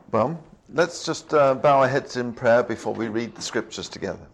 Well, let's just bow our heads in prayer before we read the scriptures together.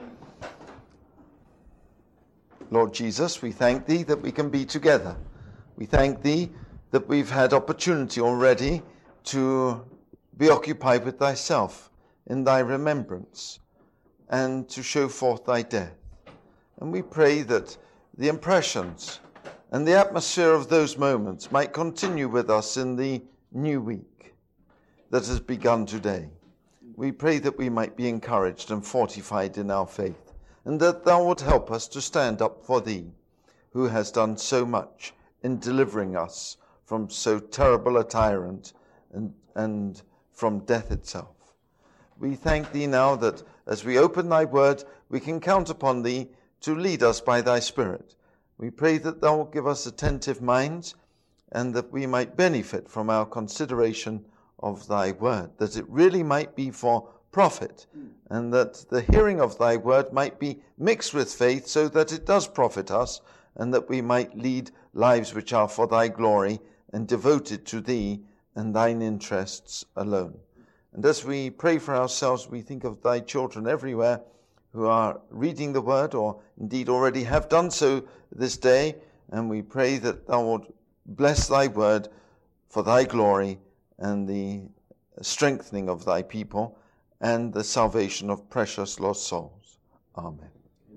Lord Jesus, we thank thee that we can be together. We thank thee that we've had opportunity already to be occupied with thyself in thy remembrance and to show forth thy death. And we pray that the impressions and the atmosphere of those moments might continue with us in the new week that has begun today. We pray that we might be encouraged and fortified in our faith, and that thou would help us to stand up for thee, who has done so much in delivering us from so terrible a tyrant and from death itself. We thank thee now that as we open thy word, we can count upon thee to lead us by thy Spirit. We pray that thou wilt give us attentive minds, and that we might benefit from our consideration of thy word, that it really might be for profit, and that the hearing of thy word might be mixed with faith so that it does profit us, and that we might lead lives which are for thy glory and devoted to thee and thine interests alone. And as we pray for ourselves, we think of thy children everywhere who are reading the word, or indeed already have done so this day, and we pray that thou wilt bless thy word for thy glory and the strengthening of thy people and the salvation of precious lost souls. Amen.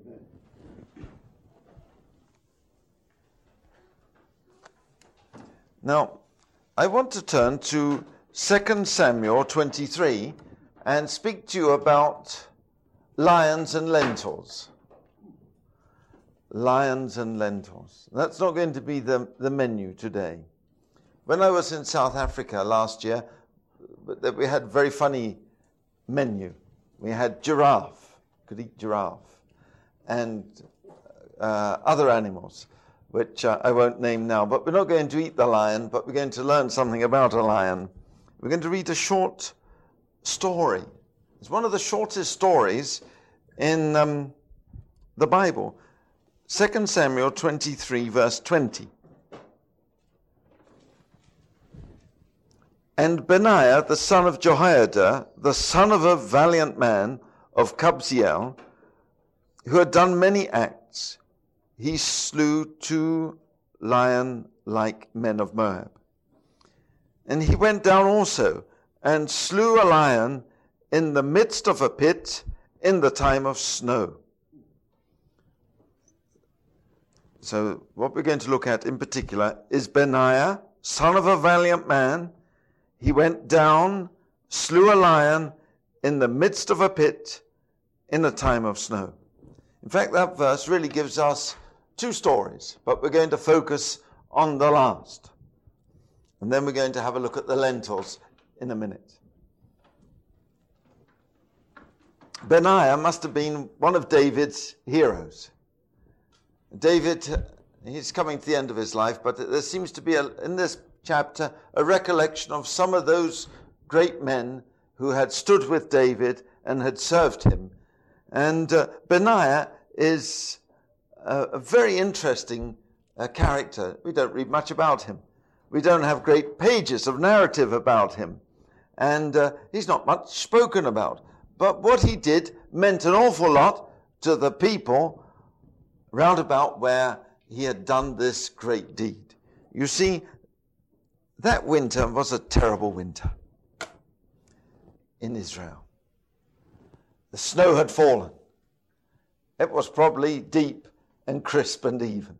Now, I want to turn to 2 Samuel 23 and speak to you about lions and lentils. Lions and lentils. That's not going to be the menu today. When I was in South Africa last year, we had a very funny menu. We had giraffe, could eat giraffe, and other animals, which I won't name now. But we're not going to eat the lion, but we're going to learn something about a lion. We're going to read a short story. It's one of the shortest stories in the Bible. 2 Samuel 23, verse 20. And Benaiah, the son of Jehoiada, the son of a valiant man of Kabzeel, who had done many acts, he slew 2 lion-like men of Moab. And he went down also and slew a lion in the midst of a pit in the time of snow. So what we're going to look at in particular is Benaiah, son of a valiant man. He went down, slew a lion in the midst of a pit in a time of snow. In fact, that verse really gives us 2 stories, but we're going to focus on the last. And then we're going to have a look at the lentils in a minute. Benaiah must have been one of David's heroes. David, he's coming to the end of his life, but there seems to be, in this chapter, a recollection of some of those great men who had stood with David and had served him. And Benaiah is a very interesting character. We don't read much about him. We don't have great pages of narrative about him. And he's not much spoken about. But what he did meant an awful lot to the people round about where he had done this great deed. You see, that winter was a terrible winter in Israel. The snow had fallen. It was probably deep and crisp and even.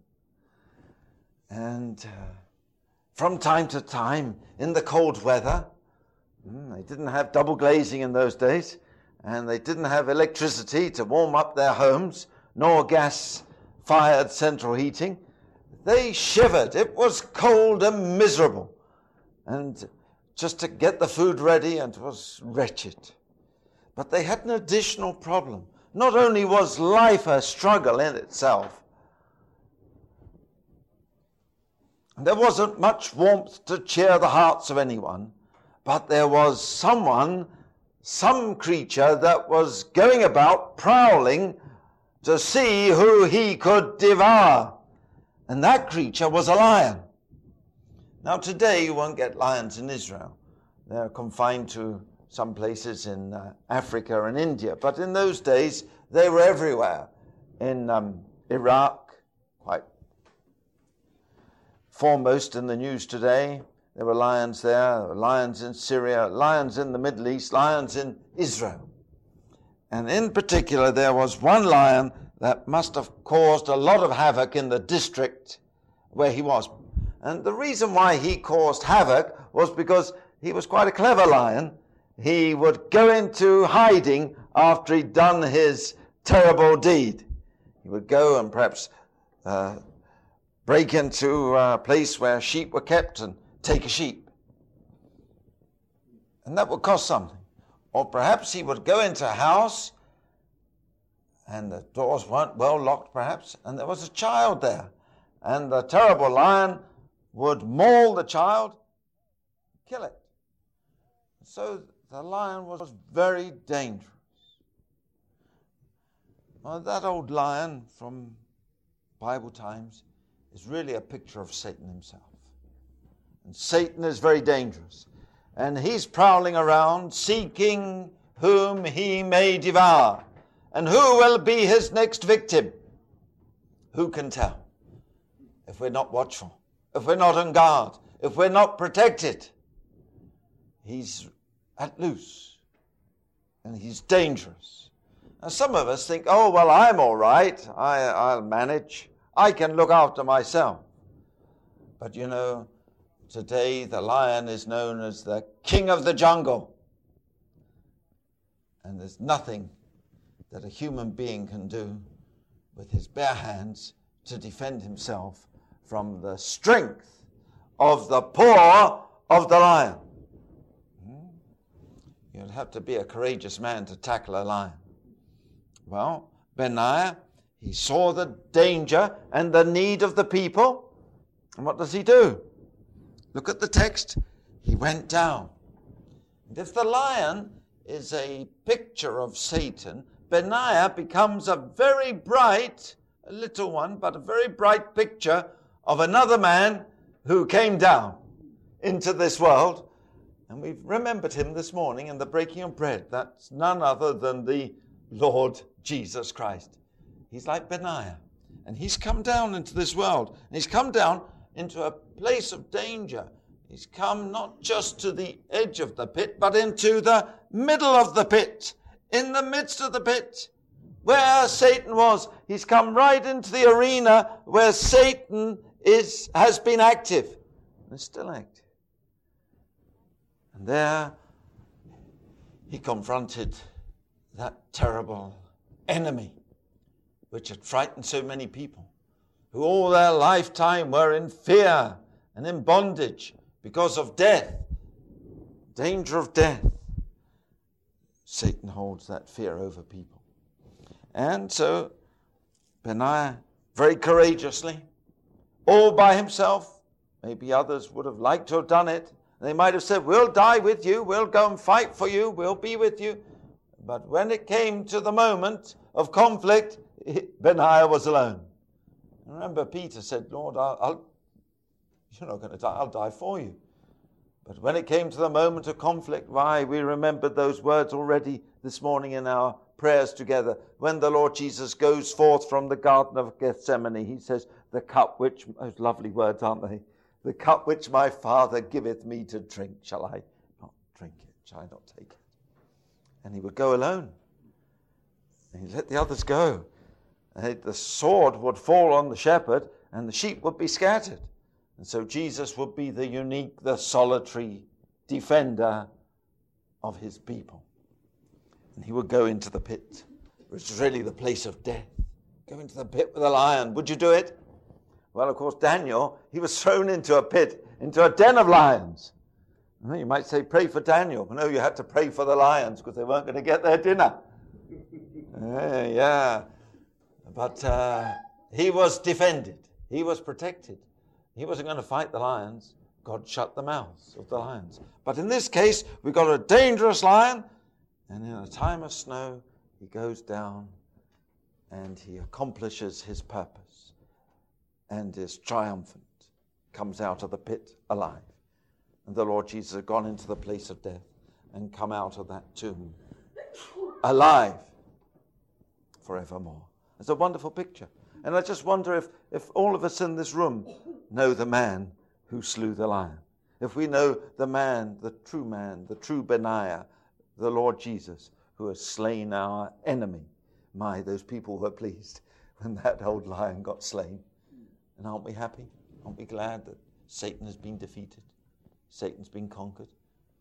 And from time to time, in the cold weather, they didn't have double glazing in those days, and they didn't have electricity to warm up their homes, nor gas-fired central heating. They shivered. It was cold and miserable. And just to get the food ready, and it was wretched. But they had an additional problem. Not only was life a struggle in itself, there wasn't much warmth to cheer the hearts of anyone, but there was some creature that was going about prowling to see who he could devour. And that creature was a lion. Now today you won't get lions in Israel. They're confined to some places in Africa and India. But in those days, they were everywhere. In Iraq, quite foremost in the news today, there were lions there were lions in Syria, lions in the Middle East, lions in Israel. And in particular, there was one lion that must have caused a lot of havoc in the district where he was. And the reason why he caused havoc was because he was quite a clever lion. He would go into hiding after he'd done his terrible deed. He would go and perhaps break into a place where sheep were kept and take a sheep. And that would cost something. Or perhaps he would go into a house and the doors weren't well locked perhaps, and there was a child there. And the terrible lion would maul the child, kill it. So the lion was very dangerous. Well, that old lion from Bible times is really a picture of Satan himself. And Satan is very dangerous. And he's prowling around seeking whom he may devour. And who will be his next victim? Who can tell? If we're not watchful, if we're not on guard, if we're not protected, he's at loose and he's dangerous. Now some of us think, oh, well, I'm all right. I'll manage. I can look after myself. But you know, today the lion is known as the king of the jungle. And there's nothing that a human being can do with his bare hands to defend himself from the strength of the paw of the lion. You'd have to be a courageous man to tackle a lion. Well, Benaiah, he saw the danger and the need of the people. And what does he do? Look at the text. He went down. And if the lion is a picture of Satan, Benaiah becomes a very bright, a little one, but a very bright picture of another man who came down into this world. And we've remembered him this morning in the breaking of bread. That's none other than the Lord Jesus Christ. He's like Benaiah. And he's come down into this world. And he's come down into a place of danger. He's come not just to the edge of the pit, but into the middle of the pit. In the midst of the pit, where Satan was. He's come right into the arena where Satan has been active and is still active. And there he confronted that terrible enemy which had frightened so many people, who all their lifetime were in fear and in bondage because of death, danger of death. Satan holds that fear over people. And so Benaiah, very courageously, all by himself, maybe others would have liked to have done it. They might have said, we'll die with you, we'll go and fight for you, we'll be with you. But when it came to the moment of conflict, Benaiah was alone. Remember, Peter said, Lord, you're not going to die, I'll die for you. But when it came to the moment of conflict, why, we remembered those words already this morning in our prayers together. When the Lord Jesus goes forth from the Garden of Gethsemane, he says, the cup which, those lovely words, aren't they? The cup which my Father giveth me to drink, shall I not drink it? Shall I not take it? And he would go alone. And he'd let the others go. And the sword would fall on the shepherd, and the sheep would be scattered. And so Jesus would be the unique, the solitary defender of his people. And he would go into the pit, which is really the place of death. Go into the pit with a lion. Would you do it? Well, of course, Daniel, he was thrown into a pit, into a den of lions. You might say, pray for Daniel. No, you had to pray for the lions because they weren't going to get their dinner. Yeah. But he was defended. He was protected. He wasn't going to fight the lions. God shut the mouths of the lions. But in this case, we've got a dangerous lion, and in a time of snow, he goes down and he accomplishes his purpose and is triumphant, comes out of the pit alive. And the Lord Jesus had gone into the place of death and come out of that tomb alive forevermore. It's a wonderful picture. And I just wonder if all of us in this room know the man who slew the lion. If we know the true Benaiah, the Lord Jesus, who has slain our enemy. My, those people were pleased when that old lion got slain. And aren't we happy? Aren't we glad that Satan has been defeated? Satan's been conquered.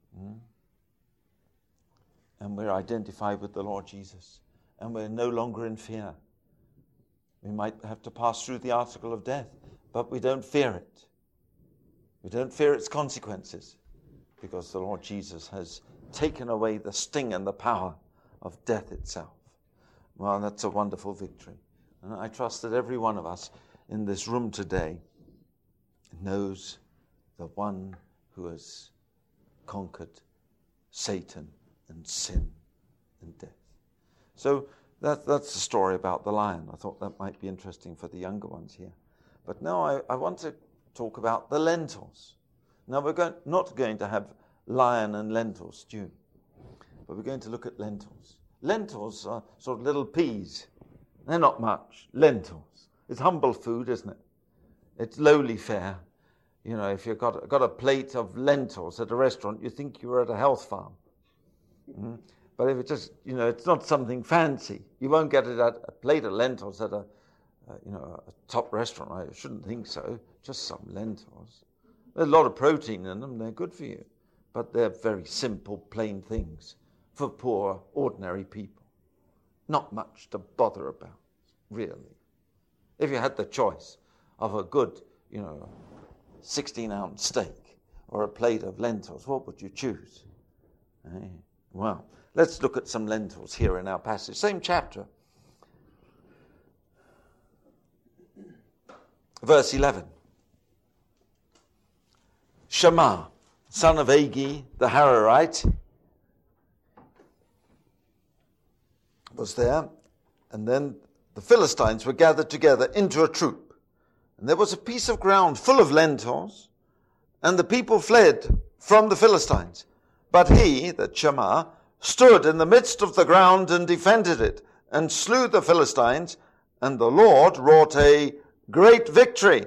And we're identified with the Lord Jesus. And we're no longer in fear. We might have to pass through the article of death, but we don't fear it. We don't fear its consequences, because the Lord Jesus has taken away the sting and the power of death itself. Well, that's a wonderful victory. And I trust that every one of us in this room today knows the one who has conquered Satan and sin and death. So that's the story about the lion. I thought that might be interesting for the younger ones here. But now I want to talk about the lentils. Now we're not going to have lion and lentil stew, but we're going to look at lentils. Lentils are sort of little peas. They're not much. Lentils. It's humble food, isn't it? It's lowly fare. You know, if you've got a plate of lentils at a restaurant, you think you're at a health farm. But if it's just, it's not something fancy. You won't get it at a plate of lentils at a top restaurant. I shouldn't think so. Just some lentils. There's a lot of protein in them. They're good for you. But they're very simple, plain things for poor, ordinary people. Not much to bother about, really. If you had the choice of a good, 16-ounce steak or a plate of lentils, what would you choose? Well, let's look at some lentils here in our passage. Same chapter. Verse 11. Shammah, son of Agi, the Hararite, was there, and then the Philistines were gathered together into a troop. And there was a piece of ground full of lentils, and the people fled from the Philistines. But he, that Shammah, stood in the midst of the ground and defended it, and slew the Philistines, and the Lord wrought a great victory.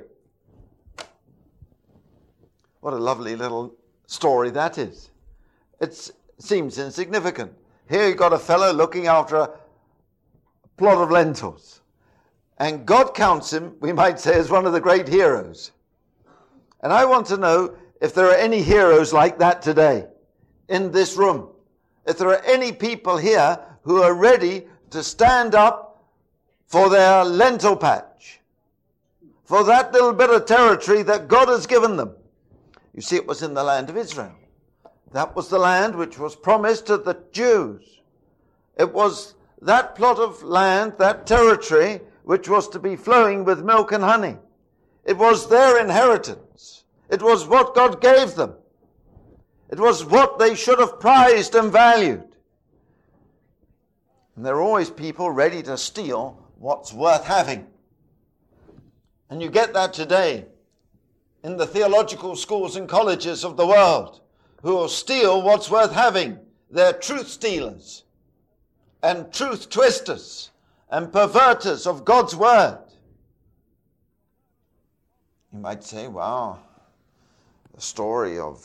What a lovely little story that is. It seems insignificant. Here you got a fellow looking after a plot of lentils. And God counts him, we might say, as one of the great heroes. And I want to know if there are any heroes like that today in this room. If there are any people here who are ready to stand up for their lentil patch, for that little bit of territory that God has given them. You see, it was in the land of Israel. That was the land which was promised to the Jews. It was that plot of land, that territory, which was to be flowing with milk and honey. It was their inheritance. It was what God gave them. It was what they should have prized and valued. And there are always people ready to steal what's worth having. And you get that today in the theological schools and colleges of the world, who will steal what's worth having. They're truth stealers and truth twisters and perverters of God's word. You might say, wow, the story of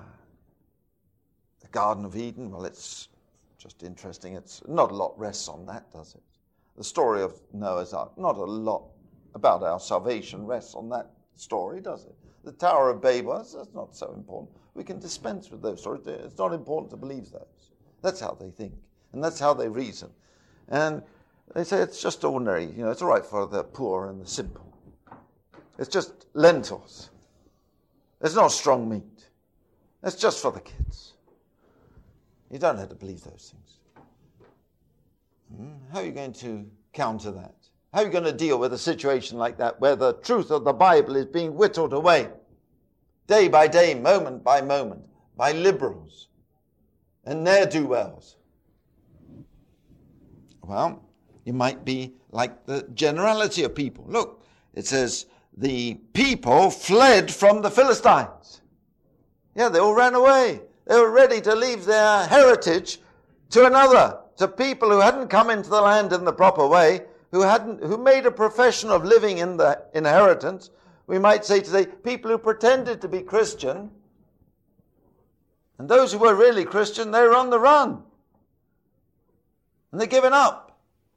the Garden of Eden, well, it's just interesting. It's not a lot rests on that, does it? The story of Noah's Ark, not a lot about our salvation rests on that story, does it? The Tower of Babel, that's not so important. We can dispense with those stories. It's not important to believe those. That's how they think, and that's how they reason. And they say it's just ordinary, it's all right for the poor and the simple. It's just lentils. It's not strong meat. It's just for the kids. You don't have to believe those things. How are you going to counter that? How are you going to deal with a situation like that where the truth of the Bible is being whittled away day by day, moment by moment, by liberals and ne'er-do-wells? Well, you might be like the generality of people. Look, it says the people fled from the Philistines. Yeah, they all ran away. They were ready to leave their heritage to another, to people who hadn't come into the land in the proper way, who made a profession of living in the inheritance. We might say today, people who pretended to be Christian, and those who were really Christian, they were on the run. And they're given up.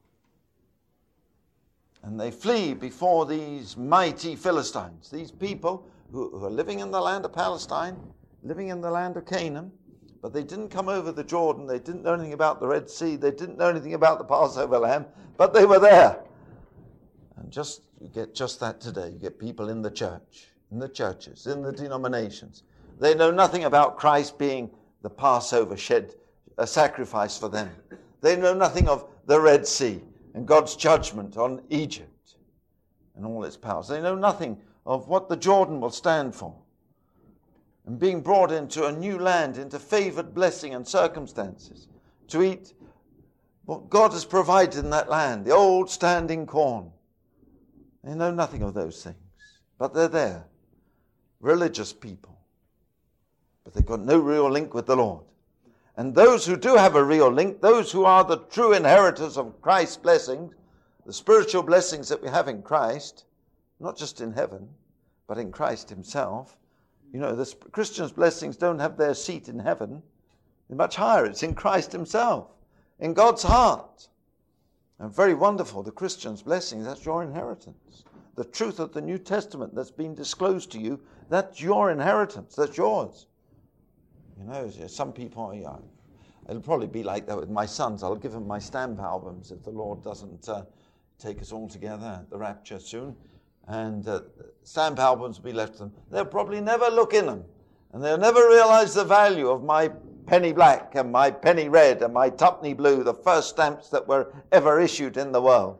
And they flee before these mighty Philistines, these people who are living in the land of Palestine, living in the land of Canaan, but they didn't come over the Jordan. They didn't know anything about the Red Sea. They didn't know anything about the Passover lamb, but they were there. And you get just that today. You get people in the church, in the churches, in the denominations. They know nothing about Christ being the Passover a sacrifice for them. They know nothing of the Red Sea and God's judgment on Egypt and all its powers. They know nothing of what the Jordan will stand for. And being brought into a new land, into favored blessing and circumstances, to eat what God has provided in that land, the old standing corn. They know nothing of those things, but they're there, religious people. But they've got no real link with the Lord. And those who do have a real link, those who are the true inheritors of Christ's blessings, the spiritual blessings that we have in Christ, not just in heaven, but in Christ himself. You know, the Christians' blessings don't have their seat in heaven. They're much higher. It's in Christ himself, in God's heart. And very wonderful, the Christian's blessings, that's your inheritance. The truth of the New Testament that's been disclosed to you, that's your inheritance, that's yours. You know, some people, it'll probably be like that with my sons. I'll give them my stamp albums if the Lord doesn't take us all together at the rapture soon. And stamp albums will be left to them. They'll probably never look in them. And they'll never realize the value of my penny black and my penny red and my tuppenny blue, the first stamps that were ever issued in the world.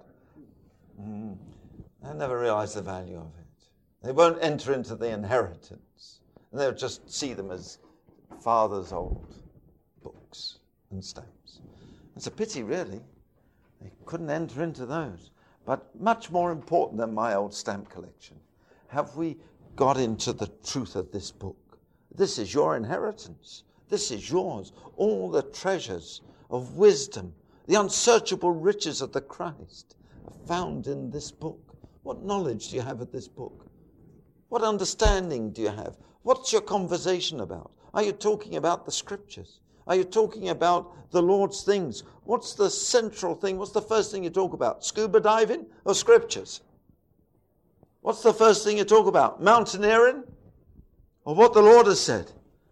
They'll never realize the value of it. They won't enter into the inheritance. And they'll just see them as father's old books and stamps. It's a pity, really. They couldn't enter into those. But much more important than my old stamp collection, have we got into the truth of this book? This is your inheritance. This is yours. All the treasures of wisdom, the unsearchable riches of the Christ are found in this book. What knowledge do you have of this book? What understanding do you have? What's your conversation about? Are you talking about the Scriptures? Are you talking about the Lord's things? What's the central thing? What's the first thing you talk about? Scuba diving or Scriptures? What's the first thing you talk about? Mountaineering or what the Lord has said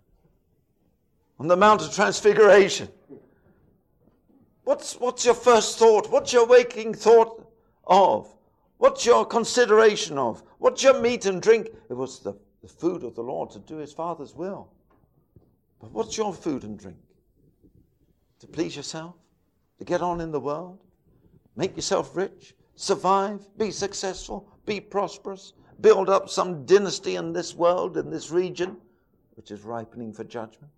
on the Mount of Transfiguration? What's your first thought? What's your waking thought of? What's your consideration of? What's your meat and drink? It was the food of the Lord to do his Father's will. But what's your food and drink? To please yourself? To get on in the world? Make yourself rich? Survive? Be successful? Be prosperous? Build up some dynasty in this world, in this region, which is ripening for judgment?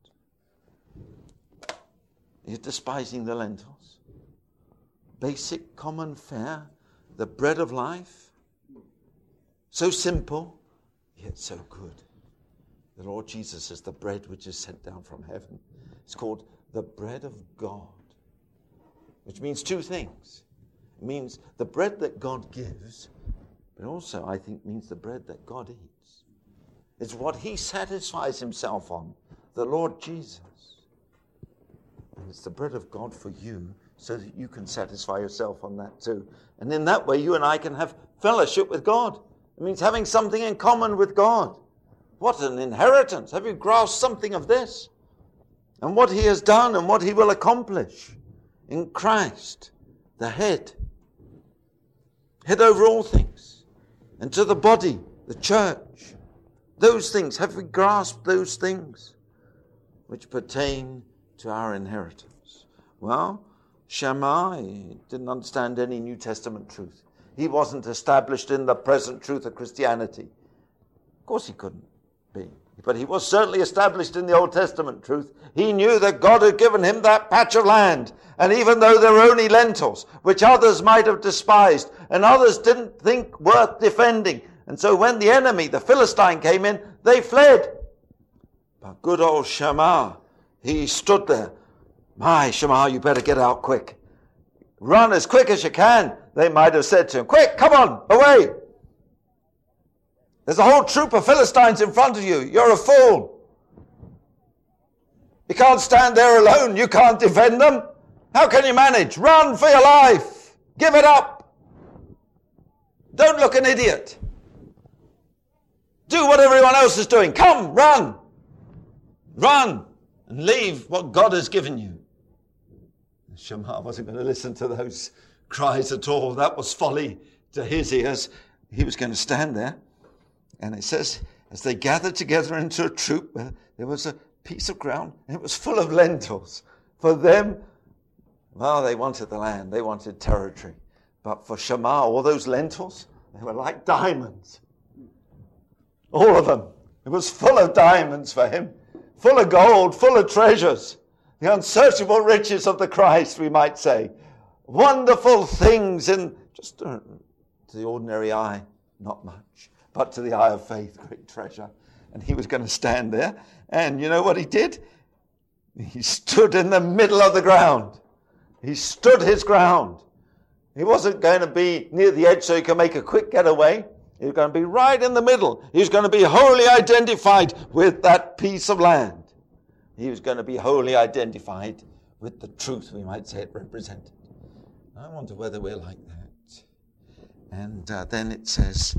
You're despising the lentils. Basic, common fare, the bread of life. So simple, yet so good. The Lord Jesus is the bread which is sent down from heaven. It's called the bread of God, which means two things. It means the bread that God gives, but also, I think, means the bread that God eats. It's what he satisfies himself on, the Lord Jesus. And it's the bread of God for you, so that you can satisfy yourself on that too. And in that way, you and I can have fellowship with God. It means having something in common with God. What an inheritance. Have you grasped something of this? And what he has done and what he will accomplish in Christ, the head over all things, and to the body, the church. Those things, have we grasped those things which pertain to our inheritance? Well, Shammah, he didn't understand any New Testament truth. He wasn't established in the present truth of Christianity. Of course he couldn't be. But he was certainly established in the Old Testament truth. He knew that God had given him that patch of land. And even though there were only lentils, which others might have despised, and others didn't think worth defending. And so when the enemy, the Philistine, came in, they fled. But good old Shammah, he stood there. My, Shammah, you better get out quick. Run as quick as you can. They might have said to him, quick, come on, away. There's a whole troop of Philistines in front of you. You're a fool. You can't stand there alone. You can't defend them. How can you manage? Run for your life. Give it up. Don't look an idiot. Do what everyone else is doing. Come, run. Run and leave what God has given you. Shammah wasn't going to listen to those cries at all. That was folly to his ears. He was going to stand there. And it says, as they gathered together into a troop, there was a piece of ground, and it was full of lentils. For them, well, they wanted the land. They wanted territory. But for Shammah, all those lentils, they were like diamonds. All of them. It was full of diamonds for him. Full of gold, full of treasures. The unsearchable riches of the Christ, we might say. Wonderful things in, just to the ordinary eye, not much. But to the eye of faith, great treasure. And he was going to stand there. And you know what he did? He stood in the middle of the ground. He stood his ground. He wasn't going to be near the edge so he could make a quick getaway. He was going to be right in the middle. He was going to be wholly identified with that piece of land. He was going to be wholly identified with the truth, we might say, it represented. I wonder whether we're like that. And then it says,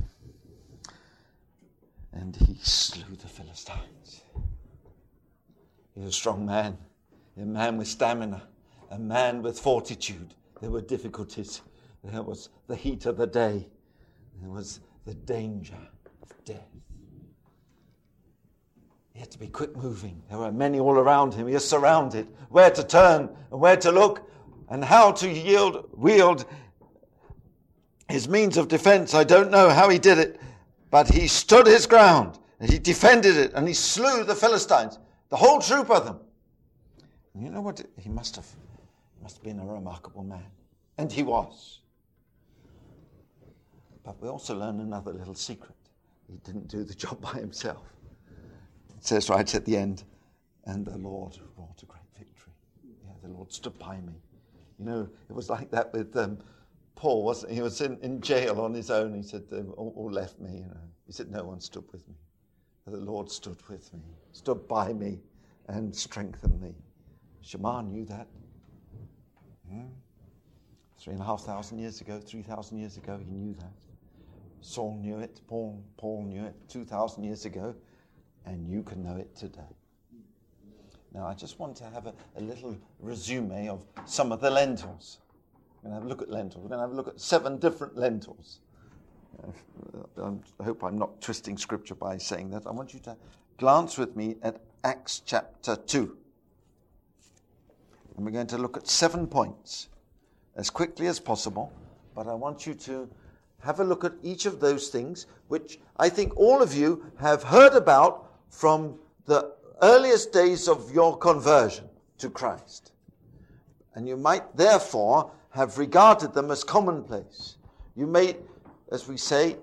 and he slew the Philistines. He was a strong man, a man with stamina, a man with fortitude. There were difficulties. There was the heat of the day. There was the danger of death. He had to be quick moving. There were many all around him. He was surrounded. Where to turn and where to look and how to wield his means of defense. I don't know how he did it, but he stood his ground and he defended it and he slew the Philistines, the whole troop of them. And you know what? He must have been a remarkable man. And he was. But we also learn another little secret. He didn't do the job by himself. It says right at the end, and the Lord wrought a great victory. Yeah, the Lord stood by me. You know, it was like that with Paul, wasn't he? He was in jail on his own. He said, all left me, you know. He said, no one stood with me. The Lord stood with me, stood by me, and strengthened me. Shammah knew that. 3,500 years ago, 3,000 years ago, he knew that. Saul knew it, Paul knew it 2,000 years ago, and you can know it today. Now, I just want to have a little resume of some of the lentils. We're going to have a look at lentils. We're going to have a look at 7 different lentils. I hope I'm not twisting scripture by saying that. I want you to glance with me at Acts chapter 2. And we're going to look at 7 points as quickly as possible, but I want you to have a look at each of those things, which I think all of you have heard about from the earliest days of your conversion to Christ. And you might therefore have regarded them as commonplace. You may, as we say,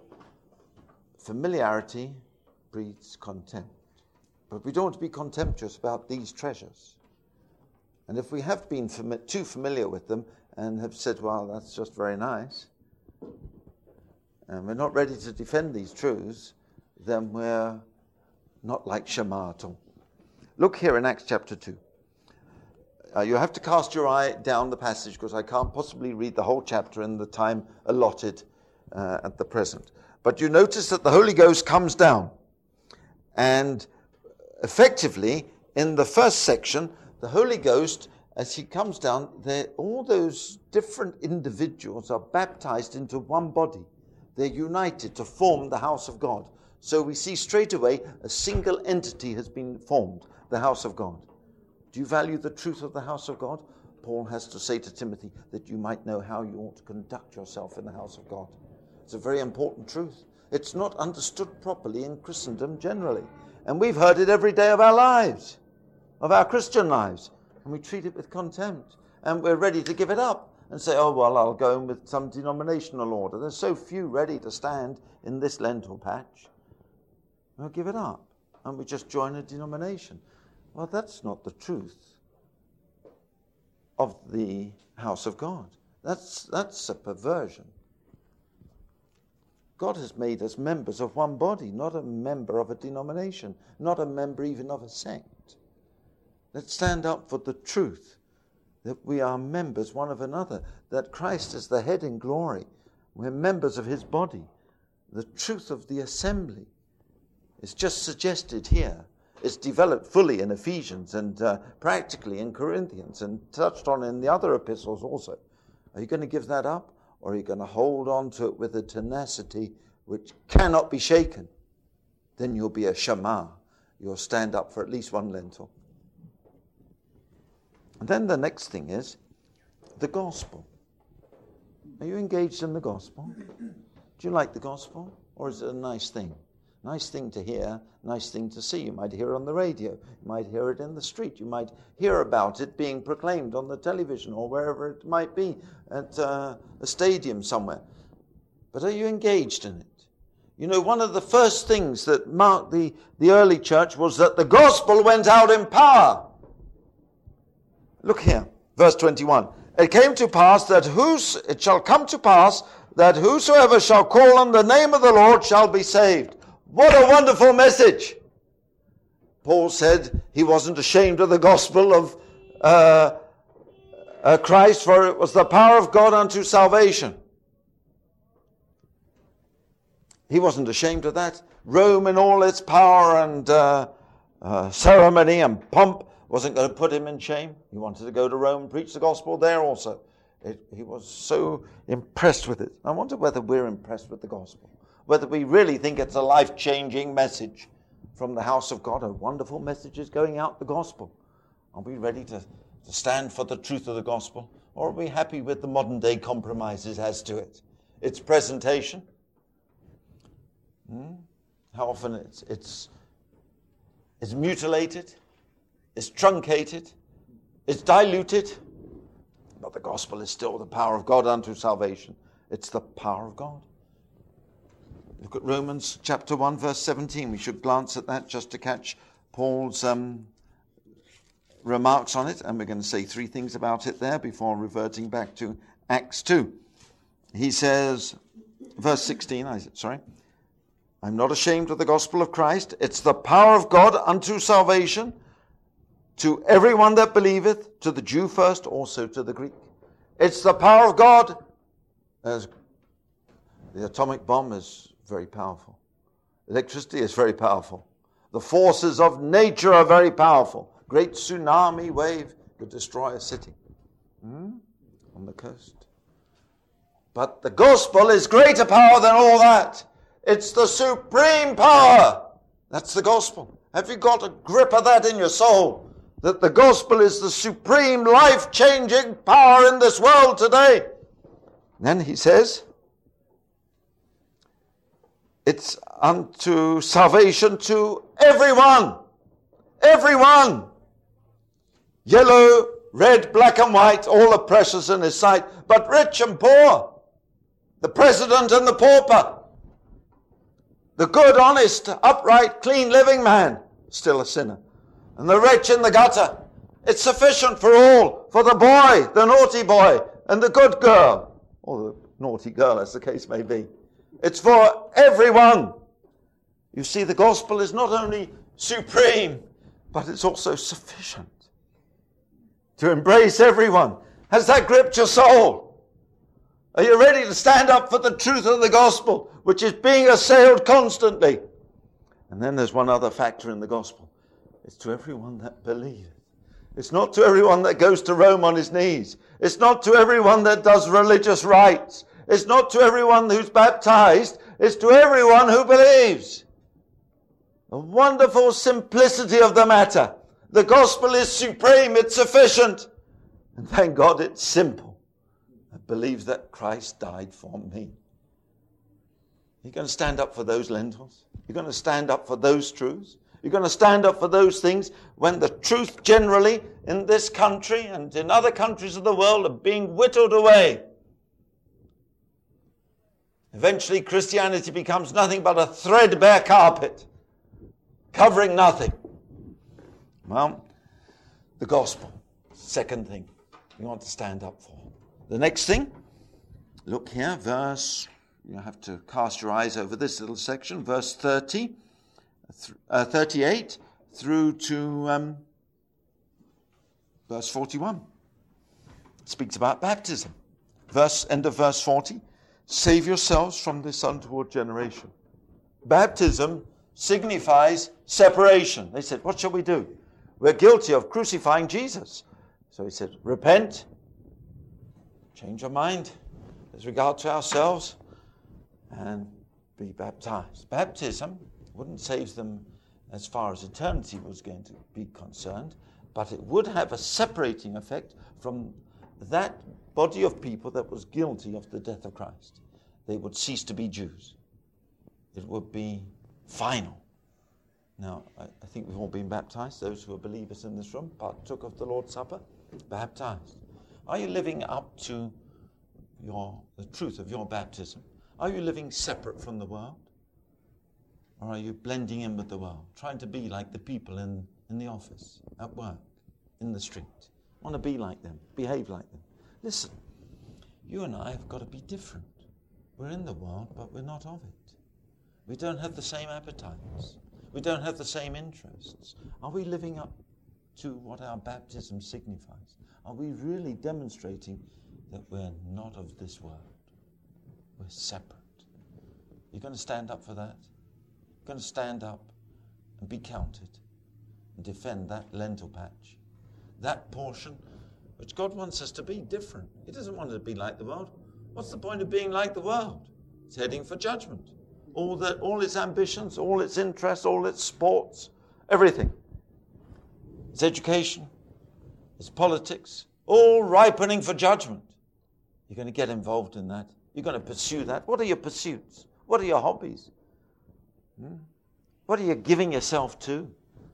familiarity breeds contempt. But we don't want to be contemptuous about these treasures. And if we have been too familiar with them and have said, well, that's just very nice, and we're not ready to defend these truths, then we're not like Shammah at all. Look here in Acts chapter 2. You have to cast your eye down the passage because I can't possibly read the whole chapter in the time allotted at the present. But you notice that the Holy Ghost comes down. And effectively, in the first section, the Holy Ghost, as he comes down, all those different individuals are baptized into one body. They're united to form the house of God. So we see straight away a single entity has been formed, the house of God. Do you value the truth of the house of God? Paul has to say to Timothy that you might know how you ought to conduct yourself in the house of God. It's a very important truth. It's not understood properly in Christendom generally. And we've heard it every day of our lives, of our Christian lives. And we treat it with contempt. And we're ready to give it up and say, oh, well, I'll go in with some denominational order. There's so few ready to stand in this lentil patch. We'll give it up. and we just join a denomination. Well, that's not the truth of the house of God. That's a perversion. God has made us members of one body, not a member of a denomination, not a member even of a sect. Let's stand up for the truth, that we are members one of another, that Christ is the head in glory. We're members of his body. The truth of the assembly is just suggested here. It's developed fully in Ephesians and practically in Corinthians and touched on in the other epistles also. Are you going to give that up? Or are you going to hold on to it with a tenacity which cannot be shaken? Then you'll be a Shammah. You'll stand up for at least one lentil. And then the next thing is the gospel. Are you engaged in the gospel? Do you like the gospel? Or is it a nice thing? Nice thing to hear, nice thing to see. You might hear it on the radio. You might hear it in the street. You might hear about it being proclaimed on the television or wherever it might be, at a stadium somewhere. But are you engaged in it? You know, one of the first things that marked the early church was that the gospel went out in power. Look here, verse 21. It shall come to pass that whosoever shall call on the name of the Lord shall be saved. What a wonderful message. Paul said he wasn't ashamed of the gospel of Christ, for it was the power of God unto salvation. He wasn't ashamed of that. Rome in all its power and ceremony and pomp wasn't going to put him in shame. He wanted to go to Rome and preach the gospel there also. He was so impressed with it. I wonder whether we're impressed with the gospel. Whether we really think it's a life-changing message from the house of God. A wonderful message is going out, the gospel. Are we ready to stand for the truth of the gospel? Or are we happy with the modern day compromises as to it? Its presentation? How often it's mutilated, it's truncated, it's diluted. But the gospel is still the power of God unto salvation. It's the power of God. Look at Romans chapter 1, verse 17. We should glance at that just to catch Paul's remarks on it. And we're going to say three things about it there before reverting back to Acts 2. He says, verse 16, I'm not ashamed of the gospel of Christ. It's the power of God unto salvation to everyone that believeth, to the Jew first, also to the Greek. It's the power of God. As the atomic bomb is very powerful. Electricity is very powerful. The forces of nature are very powerful. Great tsunami wave could destroy a city on the coast. But the gospel is greater power than all that. It's the supreme power. That's the gospel. Have you got a grip of that in your soul? That the gospel is the supreme life-changing power in this world today. Then he says, it's unto salvation to everyone. Everyone. Yellow, red, black and white, all are precious in his sight. But rich and poor. The president and the pauper. The good, honest, upright, clean living man. Still a sinner. And the wretch in the gutter. It's sufficient for all. For the boy, the naughty boy, and the good girl. Or the naughty girl, as the case may be. It's for everyone. You see, the gospel is not only supreme, but it's also sufficient to embrace everyone. Has that gripped your soul? Are you ready to stand up for the truth of the gospel, which is being assailed constantly? And then there's one other factor in the gospel. It's to everyone that believeth. It's not to everyone that goes to Rome on his knees. It's not to everyone that does religious rites. It's not to everyone who's baptized. It's to everyone who believes. The wonderful simplicity of the matter. The gospel is supreme. It's sufficient. And thank God it's simple. I believe that Christ died for me. You're going to stand up for those lentils. You're going to stand up for those truths. You're going to stand up for those things when the truth generally in this country and in other countries of the world are being whittled away. Eventually Christianity becomes nothing but a threadbare carpet. covering nothing. Well, the gospel, second thing we want to stand up for. The next thing, look here, you have to cast your eyes over this little section, verse 38 through to verse 41. It speaks about baptism. End of verse 40, save yourselves from this untoward generation. Baptism signifies separation. They said, what shall we do? We're guilty of crucifying Jesus. So he said, repent, change your mind as regard to ourselves, and be baptized. Baptism wouldn't save them as far as eternity was going to be concerned, but it would have a separating effect from that body of people that was guilty of the death of Christ. They would cease to be Jews. It would be final. Now, I think we've all been baptized. Those who are believers in this room partook of the Lord's Supper, baptized. Are you living up to the truth of your baptism? Are you living separate from the world? Or are you blending in with the world, trying to be like the people in the office, at work, in the street? Want to be like them, behave like them. Listen, you and I have got to be different. We're in the world, but we're not of it. We don't have the same appetites. We don't have the same interests. Are we living up to what our baptism signifies? Are we really demonstrating that we're not of this world? We're separate. You're going to stand up for that? You're going to stand up and be counted and defend that lentil patch, that portion which God wants us to be different. He doesn't want us to be like the world. What's the point of being like the world? It's heading for judgment. All its ambitions, all its interests, all its sports, everything. Its education, its politics, all ripening for judgment. You're going to get involved in that. You're going to pursue that. What are your pursuits? What are your hobbies? What are you giving yourself to?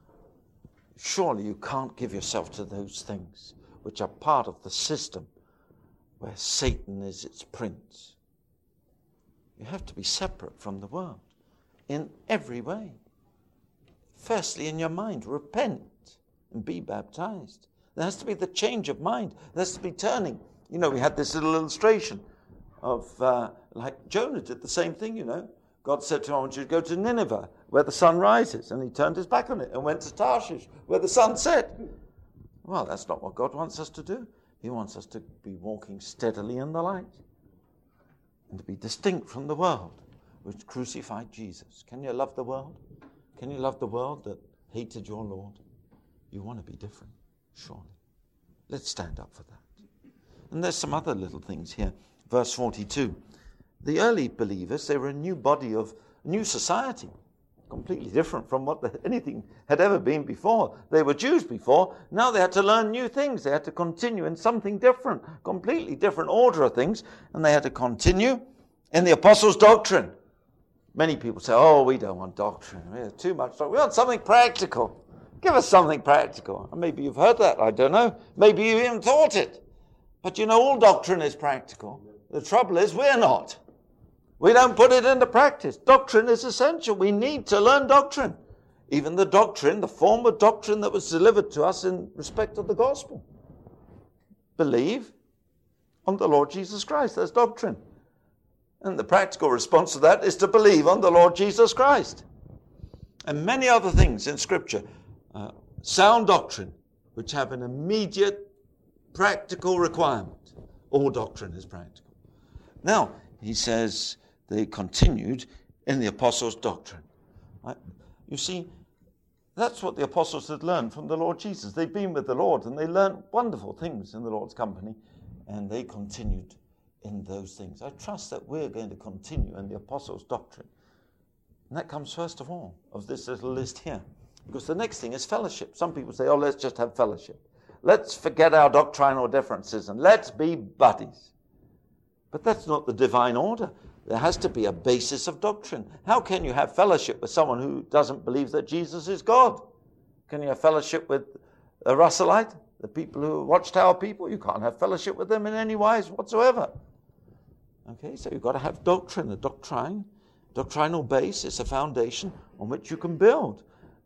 Surely you can't give yourself to those things which are part of the system where Satan is its prince. You have to be separate from the world in every way. Firstly, in your mind, repent and be baptized. There has to be the change of mind. There has to be turning. You know, we had this little illustration of like Jonah did the same thing, you know. God said to him, I want you to go to Nineveh, where the sun rises. And he turned his back on it and went to Tarshish, where the sun set. Well, that's not what God wants us to do. He wants us to be walking steadily in the light and to be distinct from the world, which crucified Jesus. Can you love the world? Can you love the world that hated your Lord? You want to be different, surely. Let's stand up for that. And there's some other little things here. Verse 42. The early believers, they were a new body of a new society, completely different from what anything had ever been before. They were Jews before. Now they had to learn new things. They had to continue in something different, completely different order of things. And they had to continue in the apostles' doctrine. Many people say, oh, we don't want doctrine. We have too much doctrine. We want something practical. Give us something practical. And maybe you've heard that. I don't know. Maybe you even thought it. But you know, all doctrine is practical. The trouble is we're not. We don't put it into practice. Doctrine is essential. We need to learn doctrine. Even the doctrine, the form of doctrine that was delivered to us in respect of the gospel. Believe on the Lord Jesus Christ. That's doctrine. And the practical response to that is to believe on the Lord Jesus Christ. And many other things in Scripture. Sound doctrine, which have an immediate practical requirement. All doctrine is practical. Now, he says they continued in the apostles' doctrine. Right? You see, that's what the apostles had learned from the Lord Jesus. They'd been with the Lord and they learned wonderful things in the Lord's company, and they continued in those things. I trust that we're going to continue in the apostles' doctrine. And that comes first of all of this little list here. Because the next thing is fellowship. Some people say, oh, let's just have fellowship. Let's forget our doctrinal differences and let's be buddies. But that's not the divine order. There has to be a basis of doctrine. How can you have fellowship with someone who doesn't believe that Jesus is God? Can you have fellowship with a Russellite, the people who are Watchtower people? You can't have fellowship with them in any wise whatsoever. Okay, so you've got to have doctrine, a doctrinal base is a foundation on which you can build.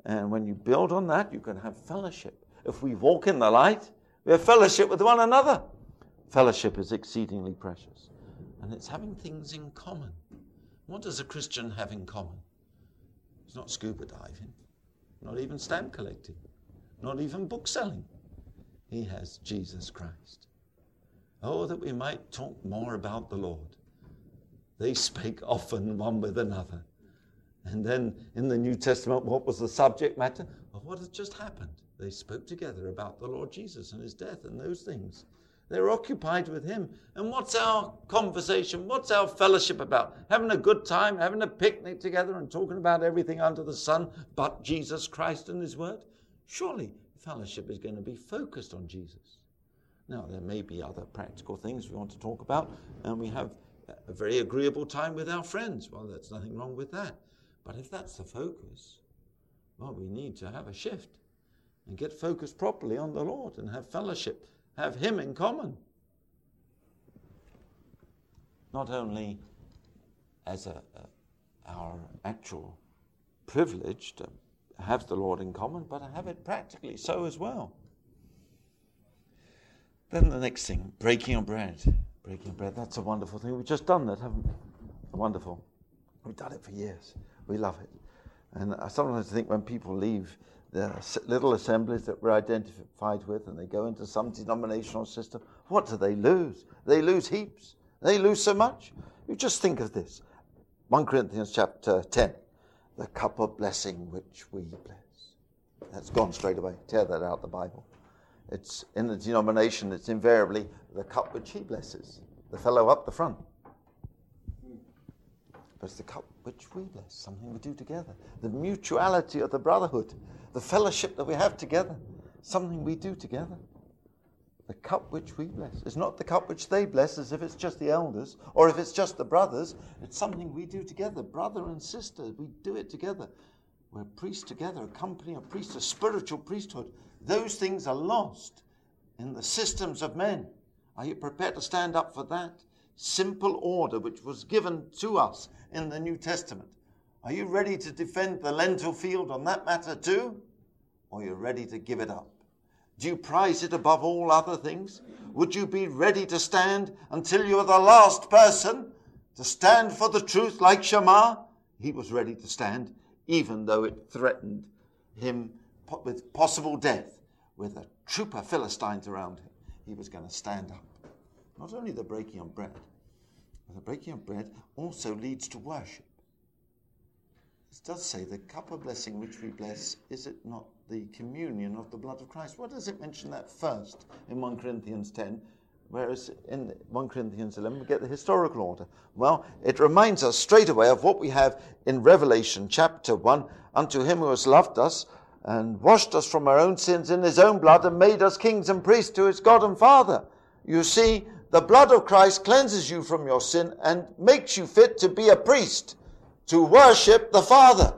And when you build on that, you can have fellowship. If we walk in the light, we have fellowship with one another. Fellowship is exceedingly precious. And it's having things in common. What does a Christian have in common? It's not scuba diving, not even stamp collecting, not even book selling. He has Jesus Christ. Oh, that we might talk more about the Lord. They spake often one with another. And then in the New Testament, what was the subject matter? Well, what had just happened? They spoke together about the Lord Jesus and his death and those things. They were occupied with him. And what's our conversation? What's our fellowship about? Having a good time, having a picnic together and talking about everything under the sun but Jesus Christ and his word? Surely fellowship is going to be focused on Jesus. Now, there may be other practical things we want to talk about, and we have a very agreeable time with our friends. Well, there's nothing wrong with that. But if that's the focus, well, we need to have a shift and get focused properly on the Lord and have fellowship, have him in common. Not only as our actual privilege to have the Lord in common, but have it practically so as well. Then the next thing, breaking of bread. Breaking bread, that's a wonderful thing. We've just done that, haven't we? Wonderful. We've done it for years. We love it. And I sometimes think when people leave the little assemblies that we're identified with and they go into some denominational system, what do they lose? They lose heaps. They lose so much. You just think of this. 1 Corinthians chapter 10, the cup of blessing which we bless. That's gone straight away. Tear that out of the Bible. It's in the denomination, it's invariably the cup which he blesses, the fellow up the front. But it's the cup which we bless, something we do together. The mutuality of the brotherhood, the fellowship that we have together, something we do together. The cup which we bless. It's not the cup which they bless as if it's just the elders or if it's just the brothers. It's something we do together. Brother and sister, we do it together. We're priests together, a company of priests, a spiritual priesthood. Those things are lost in the systems of men. Are you prepared to stand up for that simple order which was given to us in the New Testament? Are you ready to defend the lentil field on that matter too? Or are you ready to give it up? Do you prize it above all other things? Would you be ready to stand until you are the last person to stand for the truth like Shammah? He was ready to stand, even though it threatened him with possible death, with a troop of Philistines around him. He was going to stand up. Not only the breaking of bread, but the breaking of bread also leads to worship. It does say the cup of blessing which we bless, is it not the communion of the blood of Christ? What does it mention that first in 1 Corinthians 10, whereas in 1 Corinthians 11 we get the historical order? Well, it reminds us straight away of what we have in Revelation chapter 1, unto him who has loved us and washed us from our own sins in his own blood and made us kings and priests to his God and Father. You see, the blood of Christ cleanses you from your sin and makes you fit to be a priest, to worship the Father.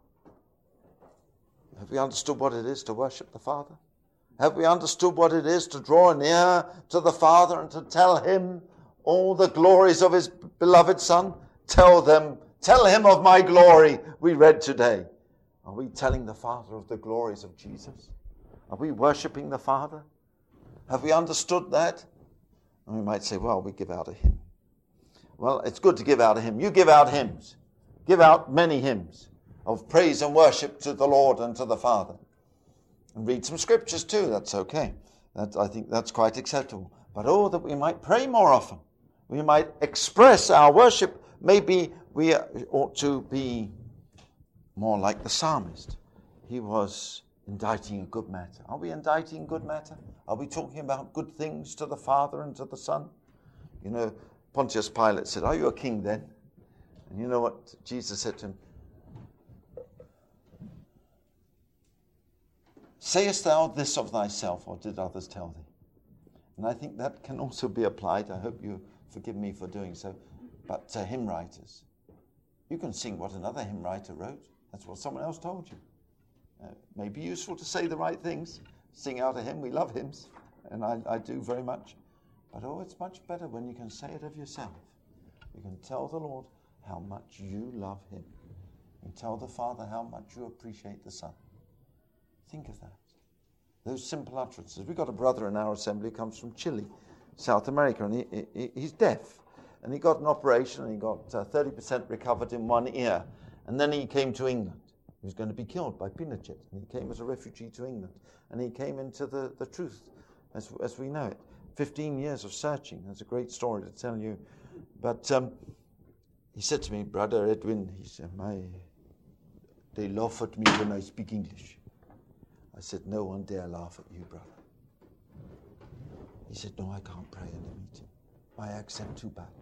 Have we understood what it is to worship the Father? Have we understood what it is to draw near to the Father and to tell him all the glories of his beloved Son? Tell him of my glory, we read today. Are we telling the Father of the glories of Jesus? Are we worshipping the Father? Have we understood that? And we might say, well, we give out a hymn. Well, it's good to give out a hymn. You give out hymns. Give out many hymns of praise and worship to the Lord and to the Father. And read some scriptures too, that's okay. I think that's quite acceptable. But that we might pray more often. We might express our worship. Maybe we ought to be more like the psalmist. He was inditing a good matter. Are we inditing good matter? Are we talking about good things to the Father and to the Son? You know, Pontius Pilate said, are you a king then? And you know what Jesus said to him? Sayest thou this of thyself, or did others tell thee? And I think that can also be applied, I hope you forgive me for doing so, but to hymn writers. You can sing what another hymn writer wrote. That's what someone else told you. It may be useful to say the right things. Sing out a hymn. We love hymns, and I do very much. But it's much better when you can say it of yourself. You can tell the Lord how much you love him. And tell the Father how much you appreciate the Son. Think of that. Those simple utterances. We've got a brother in our assembly who comes from Chile, South America, and he's deaf. And he got an operation and he got 30% recovered in one ear. And then he came to England. He was going to be killed by Pinochet. And he came as a refugee to England. And he came into the truth as we know it. 15 years of searching. That's a great story to tell you. But he said to me, Brother Edwin, he said, they laugh at me when I speak English. I said, no one dare laugh at you, brother. He said, no, I can't pray in a meeting. My accent too bad.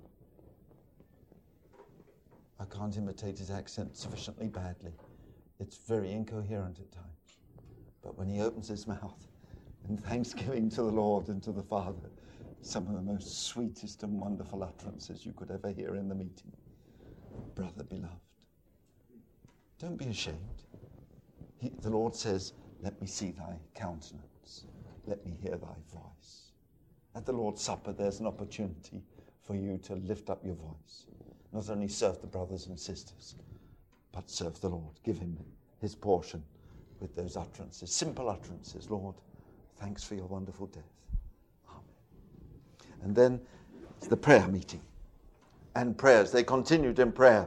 I can't imitate his accent sufficiently badly. It's very incoherent at times. But when he opens his mouth in thanksgiving to the Lord and to the Father, some of the most sweetest and wonderful utterances you could ever hear in the meeting. Brother beloved, don't be ashamed. The Lord says, let me see thy countenance. Let me hear thy voice. At the Lord's Supper, there's an opportunity for you to lift up your voice. Not only serve the brothers and sisters, but serve the Lord. Give him his portion with those utterances, simple utterances. Lord, thanks for your wonderful death. Amen. And then it's the prayer meeting. And prayers. They continued in prayer.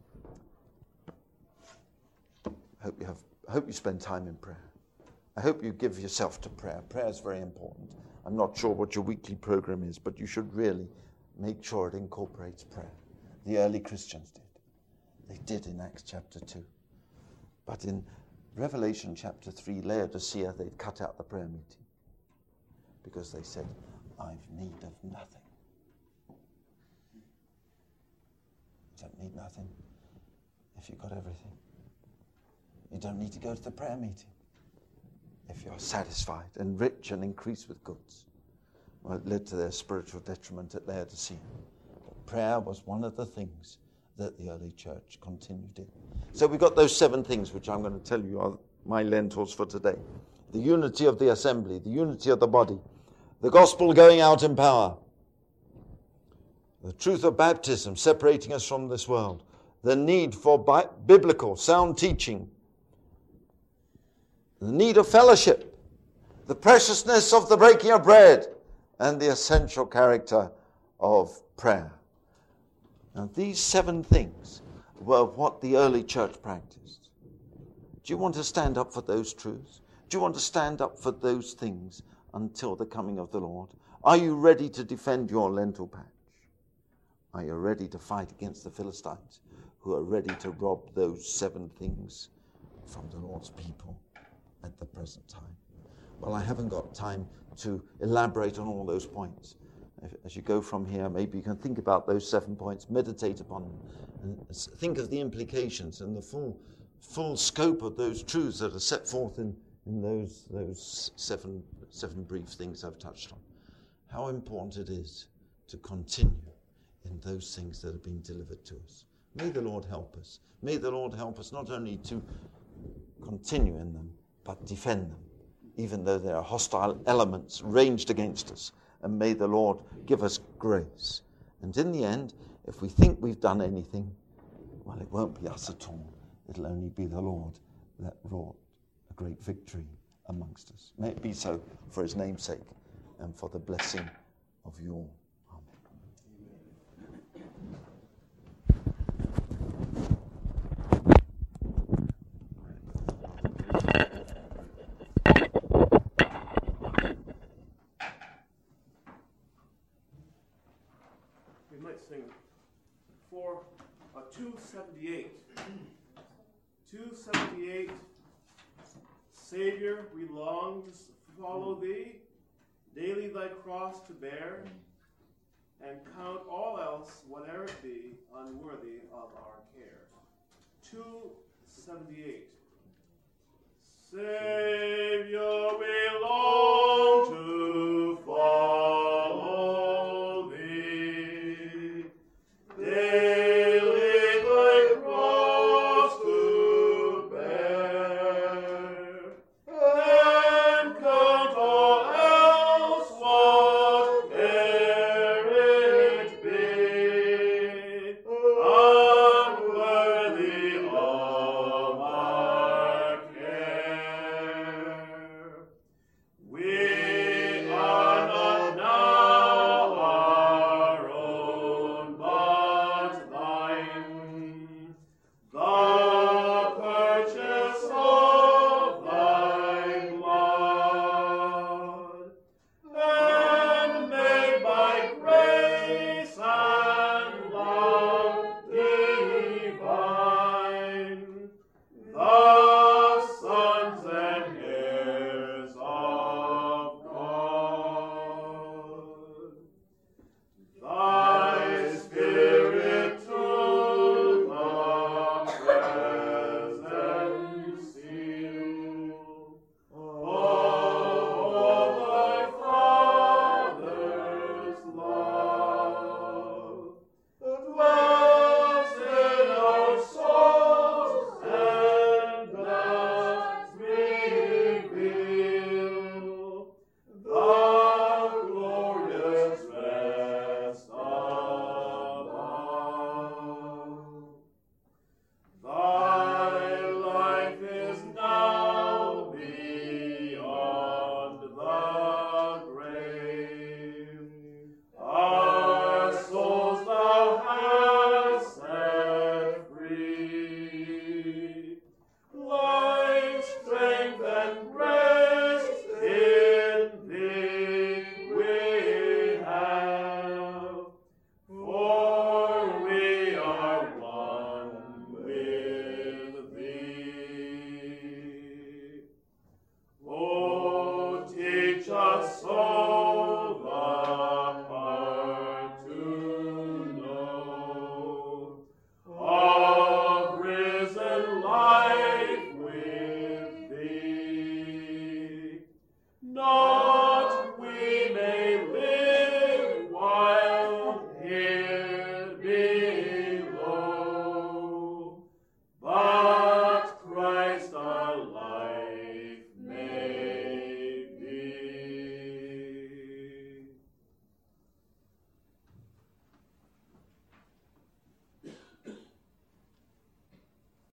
I hope you spend time in prayer. I hope you give yourself to prayer. Prayer is very important. I'm not sure what your weekly program is, but you should really make sure it incorporates prayer. The early Christians did. They did in Acts chapter 2. But in Revelation chapter 3, Laodicea, they'd cut out the prayer meeting because they said, I've need of nothing. You don't need nothing if you've got everything. You don't need to go to the prayer meeting if you're satisfied and rich and increased with goods. Well, it led to their spiritual detriment at Laodicea. But prayer was one of the things that the early church continued in. So we've got those 7 things which I'm going to tell you are my lentils for today. The unity of the assembly, the unity of the body, the gospel going out in power, the truth of baptism separating us from this world, the need for biblical sound teaching, the need of fellowship, the preciousness of the breaking of bread, and the essential character of prayer. Now, these 7 things were what the early church practiced. Do you want to stand up for those truths? Do you want to stand up for those things until the coming of the Lord? Are you ready to defend your lentil patch? Are you ready to fight against the Philistines who are ready to rob those 7 things from the Lord's people at the present time? Well, I haven't got time to elaborate on all those points. As you go from here, maybe you can think about those 7 points, meditate upon them, and think of the implications and the full scope of those truths that are set forth in those seven brief things I've touched on. How important it is to continue in those things that have been delivered to us. May the Lord help us. May the Lord help us not only to continue in them, but defend them, even though there are hostile elements ranged against us. And may the Lord give us grace. And in the end, if we think we've done anything, well, it won't be us at all. It'll only be the Lord that wrought a great victory amongst us. May it be so for his name's sake and for the blessing of you all. Sing 278. 278. Savior, we long to follow thee, daily thy cross to bear, and count all else, whatever it be, unworthy of our care. 278. Savior, we long to follow thee, daily thy cross to bear, and count all else whate'er it be, unworthy of our care. But Christ our life.